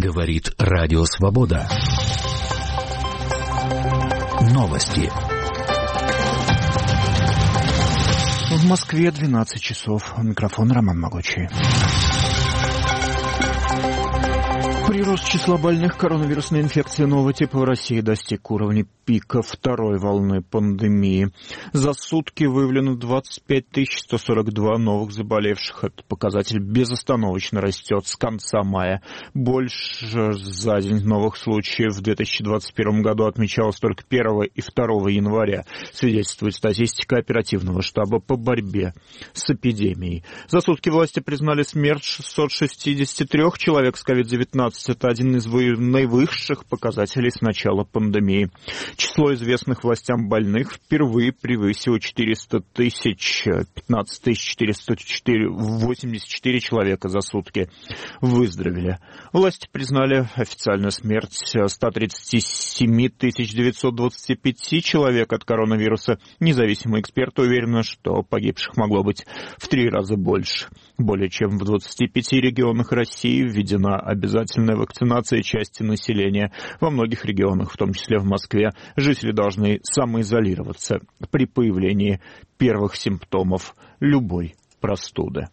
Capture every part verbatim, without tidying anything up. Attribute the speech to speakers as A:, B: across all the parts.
A: Говорит Радио Свобода. Новости.
B: В Москве двенадцать часов. Микрофон Роман Могучий. Прирост числа больных коронавирусной инфекцией нового типа в России достиг уровня пика второй волны пандемии. За сутки выявлено двадцать пять тысяч сто сорок два новых заболевших. Этот показатель безостановочно растет с конца мая. Больше за день новых случаев в две тысячи двадцать первом году отмечалось только первого и второго января, свидетельствует статистика оперативного штаба по борьбе с эпидемией. За сутки власти признали смерть шестьсот шестьдесят три человек с ковид девятнадцать. Это один из наивысших показателей с начала пандемии. Число известных властям больных впервые превысило четыреста тысяч, пятнадцать тысяч четыреста восемьдесят четыре человека за сутки выздоровели. Власти признали официальную смерть ста тридцати семи тысяч девятисот двадцати пяти человек от коронавируса. Независимые эксперты уверены, что погибших могло быть в три раза больше. Более чем в двадцати пяти регионах России введена обязательная вакцинация части населения. Во многих регионах, в том числе в Москве, жители должны самоизолироваться при появлении первых симптомов любой простуды.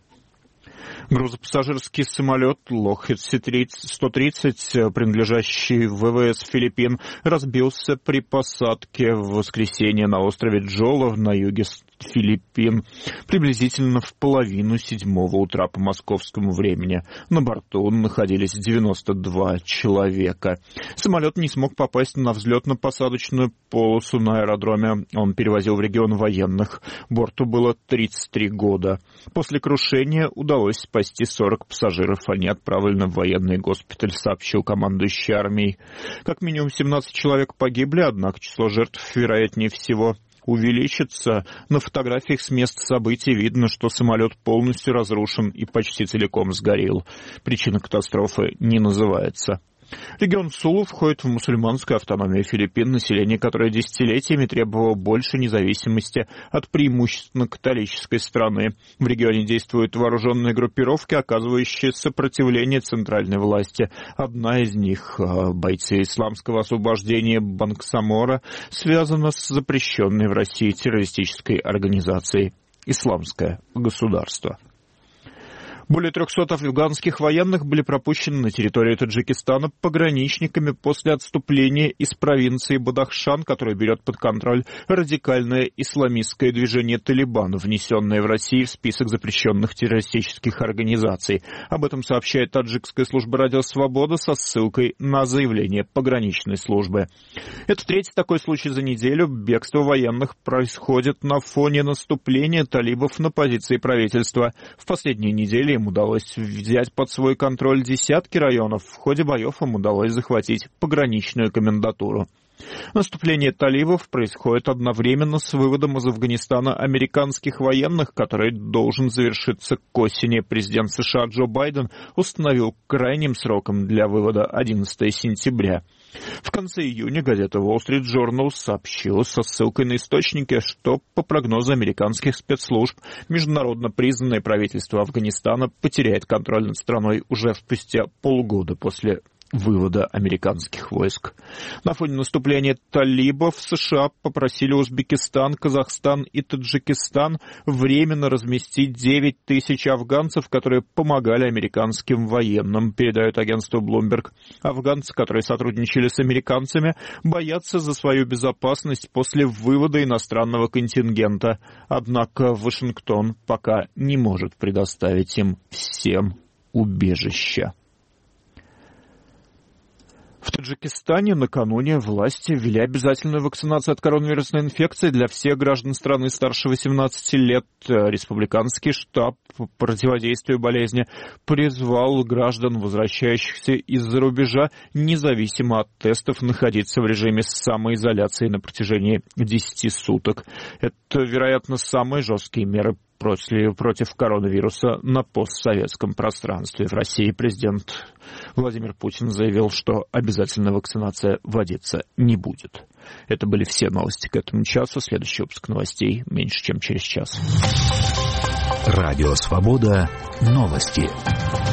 B: Грузопассажирский самолет Lockheed сто тридцать, принадлежащий ВВС Филиппин, разбился при посадке в воскресенье на острове Джола на юге Филиппин приблизительно в половину седьмого утра по московскому времени. На борту находились девяносто два человека. Самолет не смог попасть на взлетно-посадочную полосу на аэродроме. Он перевозил в регион военных. Борту было тридцать три года. После крушения удалось спасти сорок пассажиров. Они отправлены в военный госпиталь, сообщил командующий армией. Как минимум семнадцать человек погибли, однако число жертв, вероятнее всего, увеличится. На фотографиях с места событий видно, что самолет полностью разрушен и почти целиком сгорел. Причина катастрофы не называется. Регион Сулу входит в мусульманскую автономию Филиппин, население которое десятилетиями требовало больше независимости от преимущественно католической страны. В регионе действуют вооруженные группировки, оказывающие сопротивление центральной власти. Одна из них, бойцы исламского освобождения Бангсамора, связана с запрещенной в России террористической организацией «Исламское государство». Более трехсот афганских военных были пропущены на территорию Таджикистана пограничниками после отступления из провинции Бадахшан, которая берет под контроль радикальное исламистское движение «Талибан», внесенное в Россию в список запрещенных террористических организаций. Об этом сообщает таджикская служба «Радио Свобода» со ссылкой на заявление пограничной службы. Это третий такой случай за неделю. Бегство военных происходит на фоне наступления талибов на позиции правительства. В последние недели им удалось взять под свой контроль десятки районов. В ходе боев им удалось захватить пограничную комендатуру. Наступление талибов происходит одновременно с выводом из Афганистана американских военных, который должен завершиться к осени. Президент США Джо Байден установил крайним сроком для вывода одиннадцатого сентября. В конце июня газета Wall Street Journal сообщила со ссылкой на источники, что, по прогнозу американских спецслужб, международно признанное правительство Афганистана потеряет контроль над страной уже спустя полгода после вывода американских войск. На фоне наступления талибов США попросили Узбекистан, Казахстан и Таджикистан временно разместить девять тысяч афганцев, которые помогали американским военным, передает агентство Bloomberg. Афганцы, которые сотрудничали с американцами, боятся за свою безопасность после вывода иностранного контингента. Однако Вашингтон пока не может предоставить им всем убежище. В Таджикистане накануне власти ввели обязательную вакцинацию от коронавирусной инфекции для всех граждан страны старше восемнадцати лет. Республиканский штаб по противодействию болезни призвал граждан, возвращающихся из-за рубежа, независимо от тестов, находиться в режиме самоизоляции на протяжении десяти суток. Это, вероятно, самые жесткие меры против коронавируса на постсоветском пространстве. В России президент Владимир Путин заявил, что обязательная вакцинация вводиться не будет. Это были все новости к этому часу. Следующий выпуск новостей меньше, чем через час.
A: Радио Свобода. Новости.